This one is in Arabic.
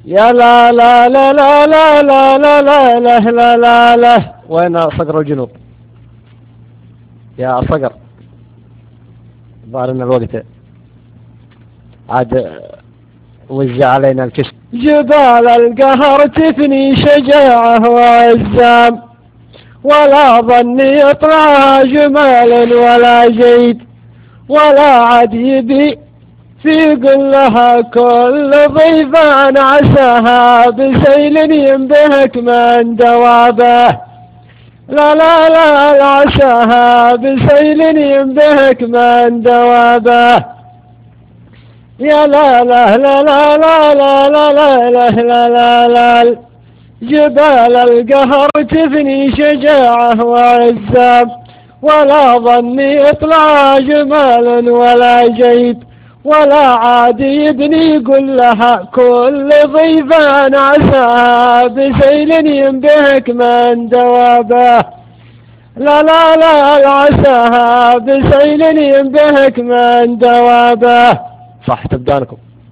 يا لا لا لا لا لا لا لا لا لا لا لا لا. وين صقر الجنوب يا صقر؟ ظهر ان الوقت عاد وزع علينا الكشف. جبال القهر تفني شجاعه وعزام، ولا ظني يطلعها جمال ولا جيد، ولا عاد يبي في قلها كل ضيفان عساها بسيل ينبهك من دوابه. لا لا لا عساها بسيل ينبهك من دوابه. يا لا لا لا لا لا لا لا لا لا لا لا. جبال القهر تفني شجاعه وعزام، ولا ظني يطلع جمال ولا جيد، ولا عاد يبني يقول لها كل ضيفان عساها بسيل ينبهك من دوابه. لا لا لا عساها بسيل ينبهك من دوابه. صح تبدانكم.